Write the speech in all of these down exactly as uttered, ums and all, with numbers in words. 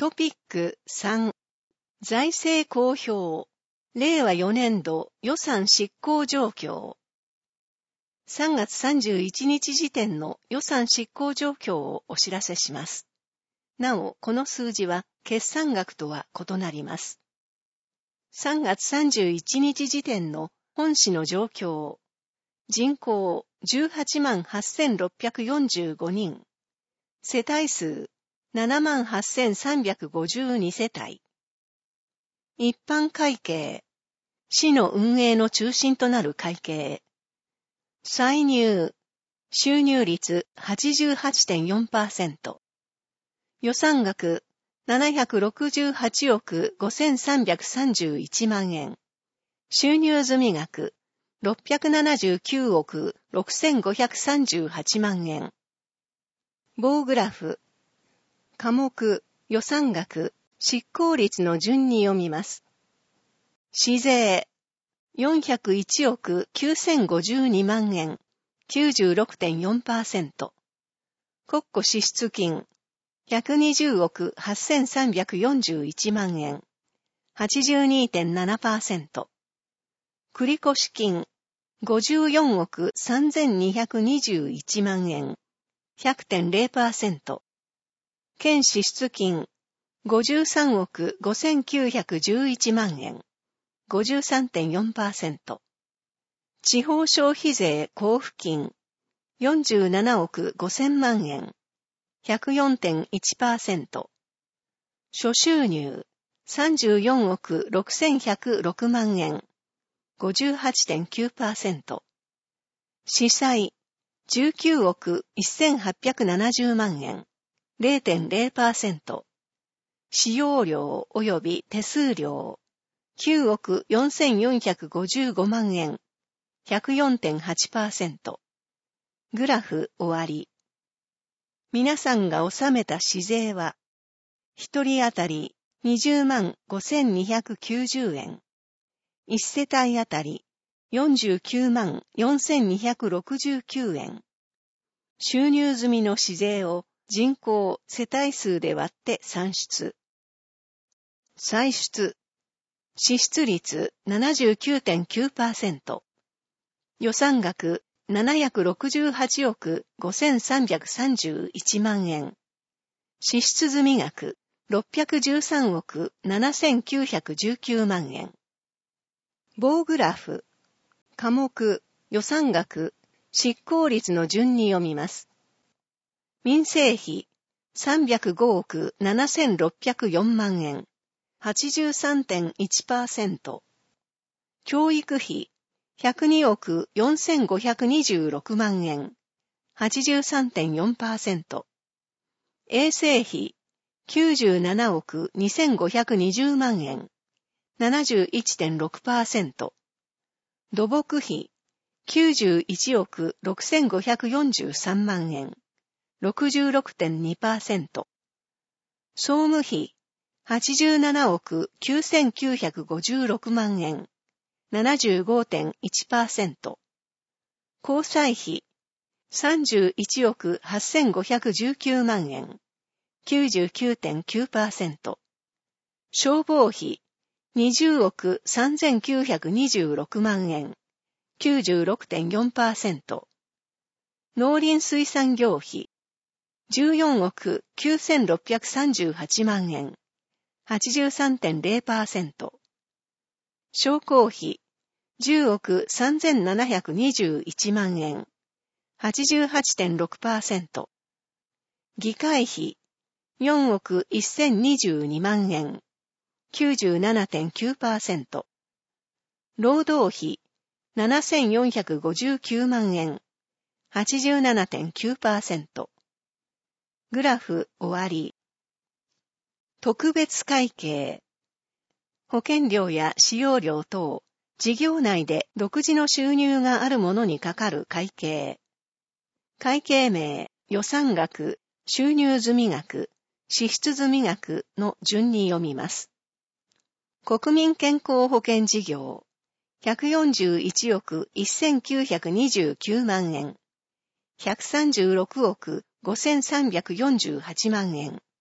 トピックさん、財政公表、れいわよねんど予算執行状況。さんがつさんじゅういちにち時点の予算執行状況をお知らせします。なお、この数字は決算額とは異なります。さんがつさんじゅういちにち時点の本市の状況。人口じゅうはちまんはっせんろっぴゃくよんじゅうごにん。世帯数ななまんはっせんさんびゃくごじゅうにせたい。一般会計。市の運営の中心となる会計。歳入。収入率 はちじゅうはちてんよんパーセント。予算額ななひゃくろくじゅうはちおくごせんさんびゃくさんじゅういちまんえん。収入済額ろっぴゃくななじゅうきゅうおくろくせんごひゃくさんじゅうはちまんえん。棒グラフ。科目、予算額、執行率の順に読みます。市税、よんひゃくいちおくきゅうせんごじゅうにまんえん、きゅうじゅうろくてんよんパーセント。国庫支出金、ひゃくにじゅうおくはっせんさんびゃくよんじゅういちまんえん、はちじゅうにてんななパーセント。繰越金、ごじゅうよんおくさんぜんにひゃくにじゅういちまんえん、ひゃくてんれいパーセント。県支出金、ごじゅうさんおくごせんきゅうひゃくじゅういちまんえん、ごじゅうさんてんよんパーセント。地方消費税交付金、よんじゅうななおくごせんまんえん、ひゃくよんてんいちパーセント。諸収入、さんじゅうよんおくろくせんひゃくろくまんえん、ごじゅうはちてんきゅうパーセント。支債、じゅうきゅうおくせんはっぴゃくななじゅうまんえん、れいてんれいパーセント。使用料及び手数料、きゅうおくよんせんよんひゃくごじゅうごまんえん、ひゃくよんてんはちパーセント。グラフ終わり。皆さんが納めた市税は、一人当たりにじゅうまんごせんにひゃくきゅうじゅうえん。一世帯当たりよんじゅうきゅうまんよんせんにひゃくろくじゅうきゅうえん。収入済みの市税を人口世帯数で割って算出。歳出。支出率 ななじゅうきゅうてんきゅうパーセント。予算額ななひゃくろくじゅうはちおくごせんさんびゃくさんじゅういちまんえん。支出済額ろっぴゃくじゅうさんおくななせんきゅうひゃくじゅうきゅうまんえん。棒グラフ。科目、予算額、執行率の順に読みます。民生費さんびゃくごおくななせんろっぴゃくよんまんえん。はちじゅうさんてんいちパーセント。教育費ひゃくにおくよんせんごひゃくにじゅうろくまんえん。はちじゅうさんてんよんパーセント。衛生費きゅうじゅうななおくにせんごひゃくにじゅうまんえん。ななじゅういってんろくパーセント。土木費きゅうじゅういちおくろくせんごひゃくよんじゅうさんまんえん。ろくじゅうろくてんにパーセント。総務費はちじゅうななおくきゅうせんきゅうひゃくごじゅうろくまんえん。ななじゅうごてんいちパーセント。交際費さんじゅういちおくはっせんごひゃくじゅうきゅうまんえん。きゅうじゅうきゅうてんきゅうパーセント。消防費にじゅうおくさんぜんきゅうひゃくにじゅうろくまんえん。きゅうじゅうろくてんよんパーセント。農林水産業費じゅうよんおくきゅうせんろっぴゃくさんじゅうはちまんえん。はちじゅうさんてんれいパーセント。商工費じゅうおくさんぜんななひゃくにじゅういちまんえん。はちじゅうはちてんろくパーセント。議会費よんおくせんにじゅうにまんえん。きゅうじゅうななてんきゅうパーセント。労働費ななせんよんひゃくごじゅうきゅうまんえん。はちじゅうななてんきゅうパーセント。グラフ終わり。特別会計。保険料や使用料等、事業内で独自の収入があるものにかかる会計。会計名、予算額、収入済額、支出済額の順に読みます。国民健康保険事業、ひゃくよんじゅういちおくせんきゅうひゃくにじゅうきゅうまんえん。ひゃくさんじゅうろくおくごせんさんびゃくよんじゅうはちまんえん。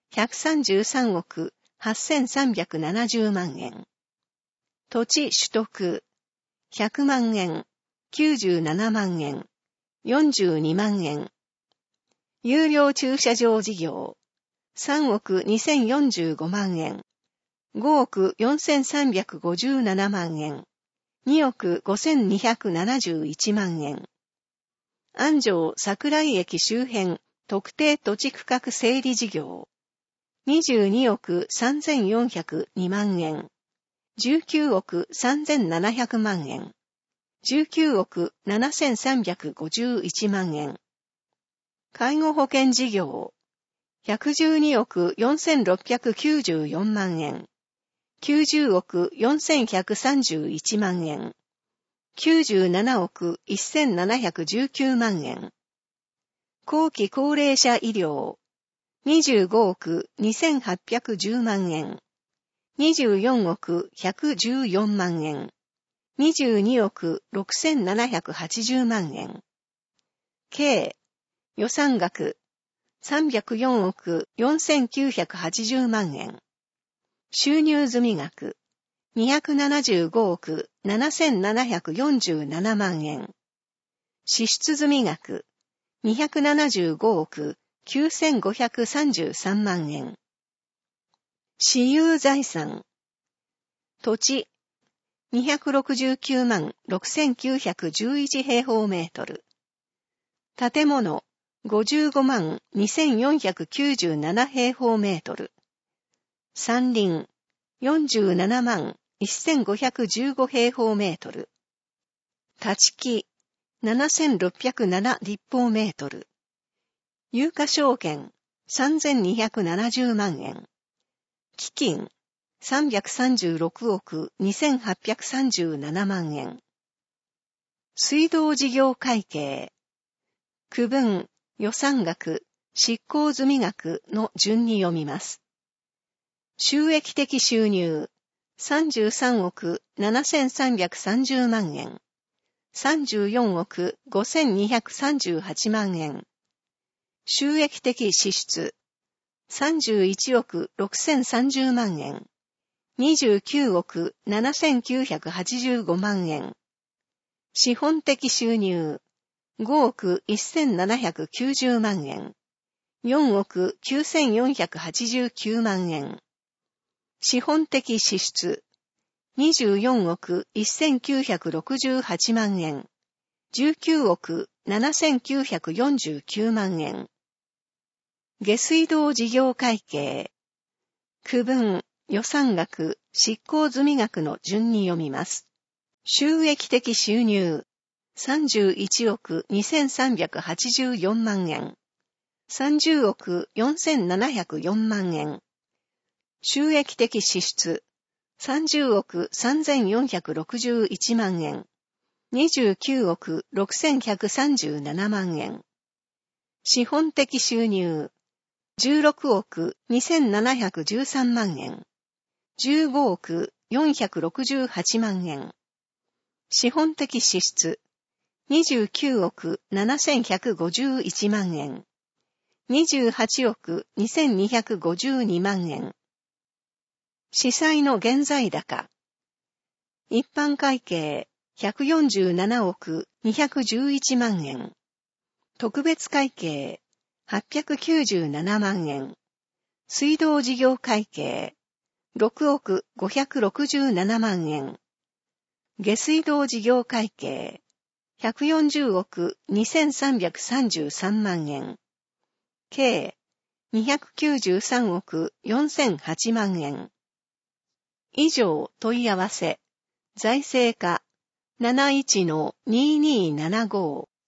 ひゃくさんじゅうさんおくはっせんさんびゃくななじゅうまんえん。土地取得、ひゃくまんえん、きゅうじゅうななまんえん、よんじゅうにまんえん。有料駐車場事業、さんおくにせんよんじゅうごまんえん、ごおくよんせんさんびゃくごじゅうななまんえん、におくごせんにひゃくななじゅういちまんえん。安城桜井駅周辺特定土地区画整理事業、にじゅうにおくさんぜんよんひゃくにまんえん、じゅうきゅうおくさんぜんななひゃくまんえん、じゅうきゅうおくななせんさんびゃくごじゅういちまんえん。介護保険事業、ひゃくじゅうにおくよんせんろっぴゃくきゅうじゅうよんまんえん、きゅうじゅうおくよんせんひゃくさんじゅういちまんえん、きゅうじゅうななおくせんななひゃくじゅうきゅうまんえん。後期高齢者医療、にじゅうごおくにせんはっぴゃくじゅうまんえん、にじゅうよんおくひゃくじゅうよんまんえん、にじゅうにおくろくせんななひゃくはちじゅうまんえん。計、予算額、さんびゃくよんおくよんせんきゅうひゃくはちじゅうまんえん。収入済額、にひゃくななじゅうごおくななせんななひゃくよんじゅうななまんえん。支出済額、にひゃくななじゅうごおくきゅうせんごひゃくさんじゅうさんまんえん。私有財産、土地、にひゃくろくじゅうきゅうまんろくせんきゅうひゃくじゅういち平方メートル。建物、ごじゅうごまんにせんよんひゃくきゅうじゅうなな平方メートル。山林、よんじゅうななまんせんごひゃくじゅうご平方メートル。立木、ななせんろっぴゃくなな立方メートル。有価証券、さんぜんにひゃくななじゅうまんえん。基金、さんびゃくさんじゅうろくおくにせんはっぴゃくさんじゅうななまんえん。水道事業会計。区分、予算額、執行済額の順に読みます。収益的収入、さんじゅうさんおくななせんさんびゃくさんじゅうまんえん。さんじゅうよんおくごせんにひゃくさんじゅうはちまんえん。収益的支出、さんじゅういちおくろくせんさんじゅうまんえん。にじゅうきゅうおくななせんきゅうひゃくはちじゅうごまんえん。資本的収入、ごおくせんななひゃくきゅうじゅうまんえん。よんおくきゅうせんよんひゃくはちじゅうきゅうまんえん。資本的支出、にじゅうよんおくせんきゅうひゃくろくじゅうはちまんえん。じゅうきゅうおくななせんきゅうひゃくよんじゅうきゅうまんえん。下水道事業会計。区分、予算額、執行済額の順に読みます。収益的収入、さんじゅういちおくにせんさんびゃくはちじゅうよんまんえん。さんじゅうおくよんせんななひゃくよんまんえん。収益的支出、さんじゅうおくさんぜんよんひゃくろくじゅういちまんえん。にじゅうきゅうおくろくせんひゃくさんじゅうななまんえん。資本的収入、じゅうろくおくにせんななひゃくじゅうさんまんえん。じゅうごおくよんひゃくろくじゅうはちまんえん。資本的支出、にじゅうきゅうおくななせんひゃくごじゅういちまんえん。にじゅうはちおくにせんにひゃくごじゅうにまんえん。司祭の現在高。一般会計、ひゃくよんじゅうななおくにひゃくじゅういちまんえん。特別会計、はっぴゃくきゅうじゅうななまんえん。水道事業会計、ろくおくごひゃくろくじゅうななまんえん。下水道事業会計、ひゃくよんじゅうおくにせんさんびゃくさんじゅうさんまんえん。計、にひゃくきゅうじゅうさんおくよんせんはちまんえん。以上問い合わせ、財政課 なないちのにーにーななご